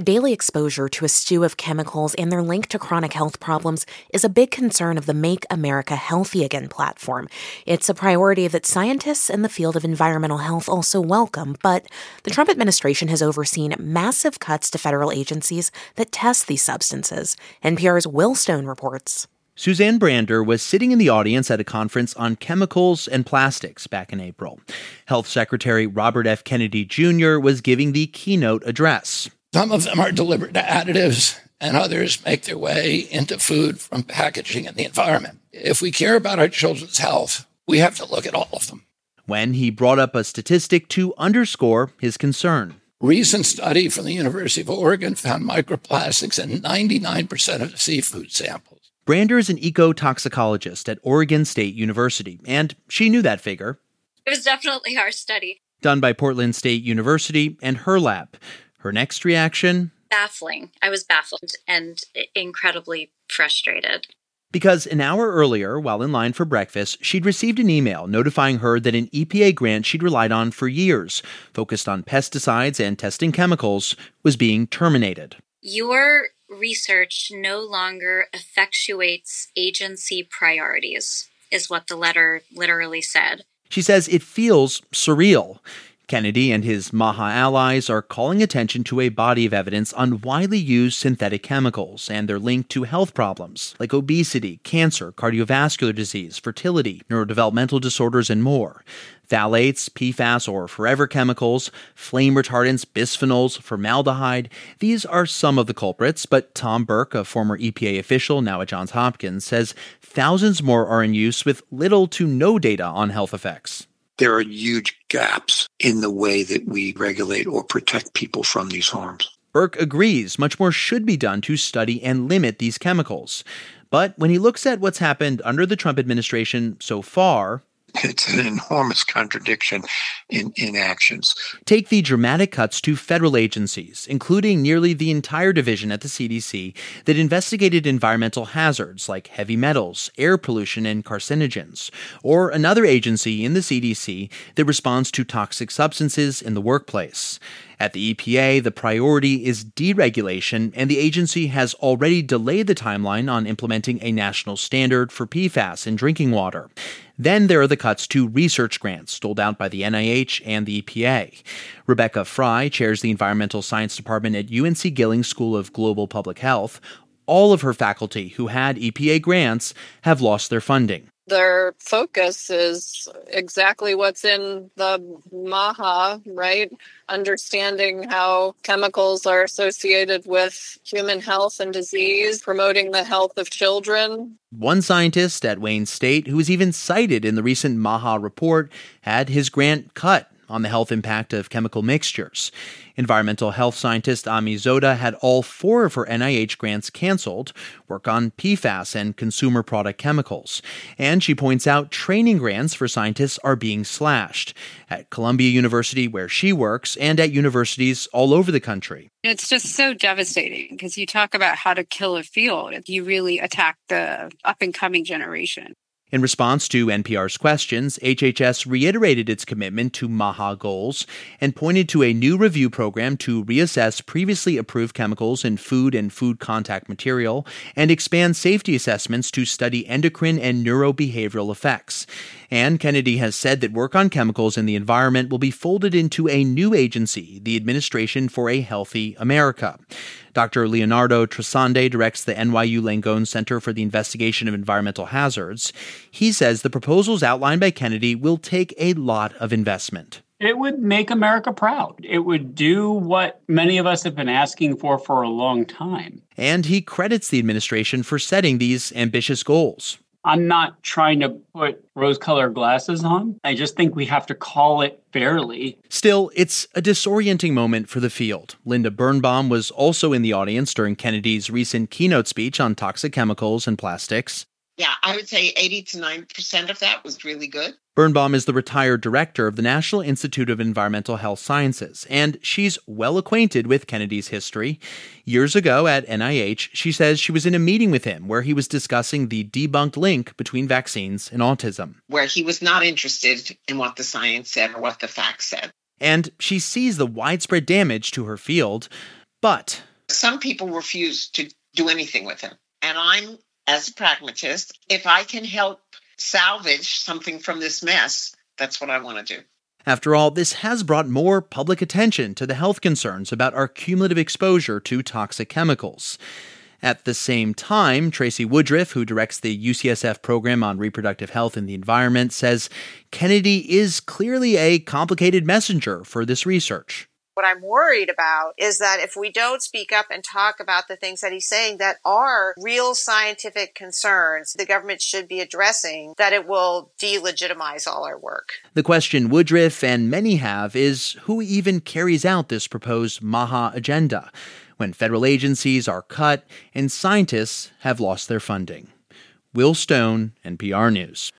daily exposure to a stew of chemicals and their link to chronic health problems is a big concern of the Make America Healthy Again platform. It's a priority that scientists in the field of environmental health also welcome, but the Trump administration has overseen massive cuts to federal agencies that test these substances. NPR's Will Stone reports. Suzanne Brander was sitting in the audience at a conference on chemicals and plastics back in April. Health Secretary Robert F. Kennedy Jr. was giving the keynote address. Some of them are deliberate additives, and others make their way into food from packaging and the environment. If we care about our children's health, we have to look at all of them. When he brought up a statistic to underscore his concern. Recent study from the University of Oregon found microplastics in 99% of the seafood samples. Brander is an ecotoxicologist at Oregon State University, and she knew that figure. It was definitely our study. Done by Portland State University and her lab. Her next reaction? Baffling. I was baffled and incredibly frustrated. Because an hour earlier, while in line for breakfast, she'd received an email notifying her that an EPA grant she'd relied on for years, focused on pesticides and testing chemicals, was being terminated. Your research no longer effectuates agency priorities, is what the letter literally said. She says it feels surreal. Kennedy and his MAHA allies are calling attention to a body of evidence on widely used synthetic chemicals and their link to health problems like obesity, cancer, cardiovascular disease, fertility, neurodevelopmental disorders, and more. Phthalates, PFAS or forever chemicals, flame retardants, bisphenols, formaldehyde. These are some of the culprits, but Tom Burke, a former EPA official now at Johns Hopkins, says thousands more are in use with little to no data on health effects. There are huge gaps in the way that we regulate or protect people from these harms. Burke agrees much more should be done to study and limit these chemicals. But when he looks at what's happened under the Trump administration so far, it's an enormous contradiction in actions. Take the dramatic cuts to federal agencies, including nearly the entire division at the CDC that investigated environmental hazards like heavy metals, air pollution, and carcinogens, or another agency in the CDC that responds to toxic substances in the workplace. At the EPA, the priority is deregulation, and the agency has already delayed the timeline on implementing a national standard for PFAS in drinking water. Then there are the cuts to research grants doled out by the NIH and the EPA. Rebecca Fry chairs the Environmental Science Department at UNC Gillings School of Global Public Health. All of her faculty who had EPA grants have lost their funding. Their focus is exactly what's in the MAHA, right? Understanding how chemicals are associated with human health and disease, promoting the health of children. One scientist at Wayne State, who was even cited in the recent MAHA report, had his grant cut on the health impact of chemical mixtures. Environmental health scientist Ami Zoda had all 4 of her NIH grants canceled, work on PFAS and consumer product chemicals. And she points out training grants for scientists are being slashed at Columbia University, where she works, and at universities all over the country. It's just so devastating because you talk about how to kill a field. You really attack the up-and-coming generation. In response to NPR's questions, HHS reiterated its commitment to MAHA goals and pointed to a new review program to reassess previously approved chemicals in food and food contact material and expand safety assessments to study endocrine and neurobehavioral effects. And Kennedy has said that work on chemicals in the environment will be folded into a new agency, the Administration for a Healthy America. Dr. Leonardo Trasande directs the NYU Langone Center for the Investigation of Environmental Hazards. He says the proposals outlined by Kennedy will take a lot of investment. It would make America proud. It would do what many of us have been asking for a long time. And he credits the administration for setting these ambitious goals. I'm not trying to put rose-colored glasses on. I just think we have to call it fairly. Still, it's a disorienting moment for the field. Linda Birnbaum was also in the audience during Kennedy's recent keynote speech on toxic chemicals and plastics. Yeah, I would say 80 to 90% of that was really good. Birnbaum is the retired director of the National Institute of Environmental Health Sciences, and she's well acquainted with Kennedy's history. Years ago at NIH, she says she was in a meeting with him where he was discussing the debunked link between vaccines and autism. Where he was not interested in what the science said or what the facts said. And she sees the widespread damage to her field, but Some people refuse to do anything with him. And I'm, as a pragmatist, if I can help salvage something from this mess, that's what I want to do. After all, this has brought more public attention to the health concerns about our cumulative exposure to toxic chemicals. At the same time, Tracy Woodruff, who directs the UCSF program on reproductive health and the environment, says Kennedy is clearly a complicated messenger for this research. What I'm worried about is that if we don't speak up and talk about the things that he's saying that are real scientific concerns the government should be addressing, that it will delegitimize all our work. The question Woodruff and many have is who even carries out this proposed MAHA agenda when federal agencies are cut and scientists have lost their funding. Will Stone, NPR News.